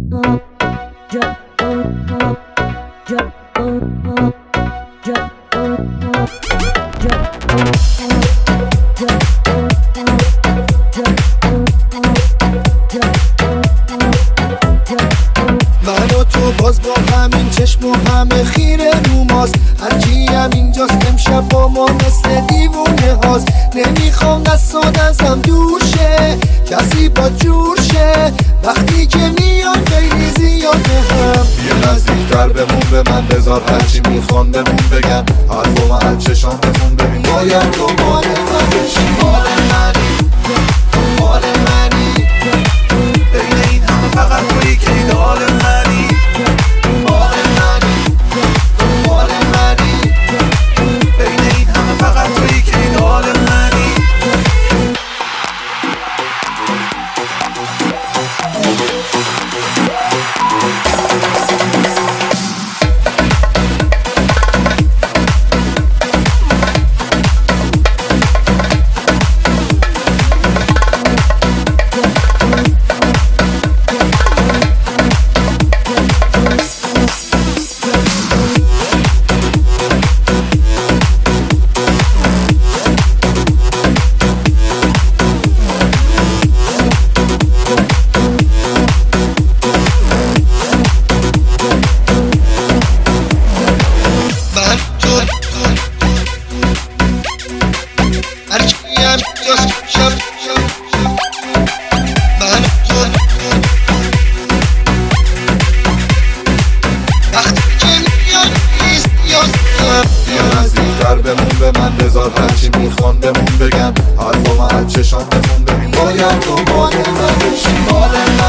من و تو باز با همین چشم و همه خیره رو ماست، هرکی هم اینجاست امشب با ما مثل دیوونه هاست. نمیخوام دستان ازم دوشه، کسی با جوشه، وقتی که میان خیلی زیاده هم. یه نزدیکتر بمون به من، بذار هرچی میخوان بمون بگن، حرف و از چشام بخون ببین باید تو مال من بشی، مال منی، مال منی، بین این همه فقط تویی که ایدال منی، مال منی، مال منی، بین این همه فقط تویی که ایدال منی. یه نزدیکتر بمون به من، بذار هرچی میخوان بمون بگن، حرف و از چشام بخون ببین باید تو مال من بشی، مال من